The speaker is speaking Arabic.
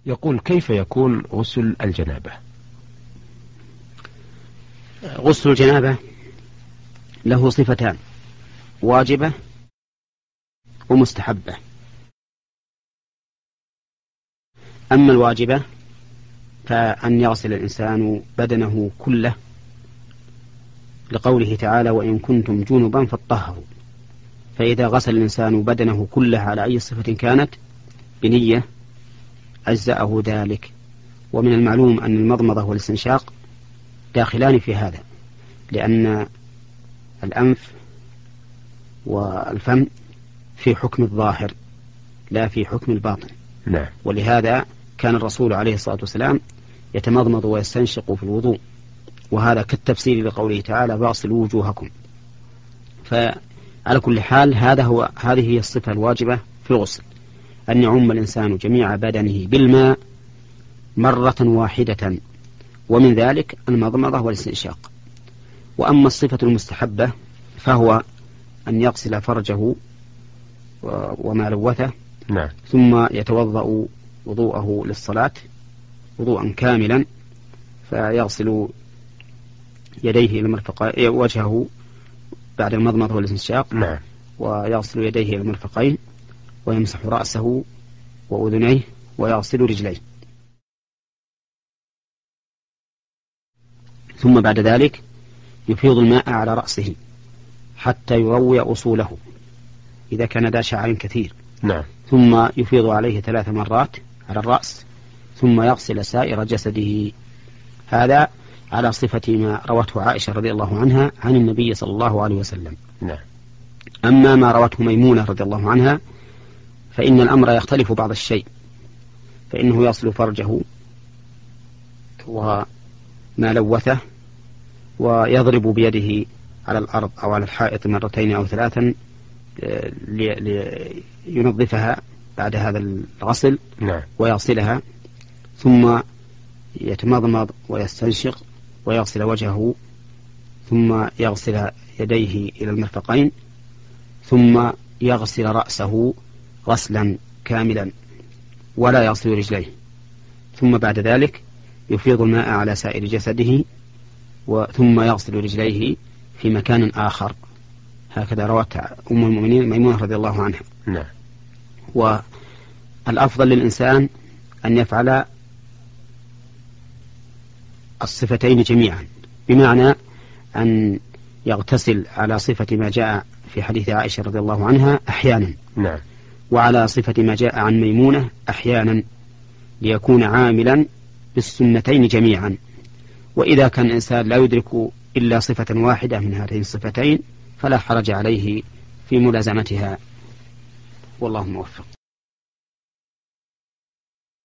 يقول: كيف يكون غسل الجنابة؟ غسل الجنابة له صفتان: واجبة ومستحبة. أما الواجبة فأن يغسل الإنسان بدنه كله، لقوله تعالى: وإن كنتم جنبا فاطهروا. فإذا غسل الإنسان بدنه كله على أي صفة كانت بنية أجزأه ذلك. ومن المعلوم أن المضمضة والاستنشاق داخلان في هذا، لأن الأنف والفم في حكم الظاهر لا في حكم الباطن. نعم. ولهذا كان الرسول عليه الصلاة والسلام يتمضمض ويستنشق في الوضوء، وهذا كالتفسير لقوله تعالى: فاغسلوا وجوهكم. فعلى كل حال هذه هي الصفة الواجبة في الغسل، أن يعم الإنسان جميع بدنه بالماء مرة واحدة، ومن ذلك المضمضة والاستنشاق. وأما الصفة المستحبة فهو أن يغسل فرجه وما لوثه. نعم. ثم يتوضأ وضوءه للصلاة وضوءا كاملا، فيغسل يديه إلى المرفقين، وجهه بعد المضمضة والاستنشاق. نعم. ويغسل يديه إلى المرفقين، ويمسح رأسه وأذنيه، ويغسل رجليه. ثم بعد ذلك يفيض الماء على رأسه حتى يروي أصوله إذا كان ذا شعر كثير. نعم. ثم يفيض عليه 3 مرات على الرأس، ثم يغسل سائر جسده. هذا على صفة ما روته عائشة رضي الله عنها عن النبي صلى الله عليه وسلم. نعم. أما ما روته ميمونة رضي الله عنها فإن الأمر يختلف بعض الشيء، فإنه يغسل فرجه وما لوثه، ويضرب بيده على الأرض أو على الحائط 2 أو 3 لينظفها بعد هذا الغسل. نعم. ويغسلها، ثم يتمضمض ويستنشق ويغسل وجهه، ثم يغسل يديه إلى المرفقين، ثم يغسل رأسه غسلا كاملا ولا يغسل رجليه. ثم بعد ذلك يفيض الماء على سائر جسده، ثم يغسل رجليه في مكان آخر. هكذا روت أم المؤمنين ميمونة رضي الله عنها. نعم. والأفضل للإنسان أن يفعل الصفتين جميعا، بمعنى أن يغتسل على صفة ما جاء في حديث عائشة رضي الله عنها أحيانا. نعم. وعلى صفة ما جاء عن ميمونة أحيانا، ليكون عاملا بالسنتين جميعا. وإذا كان الإنسان لا يدرك إلا صفة واحدة من هاتين الصفتين فلا حرج عليه في ملازمتها، والله موفق.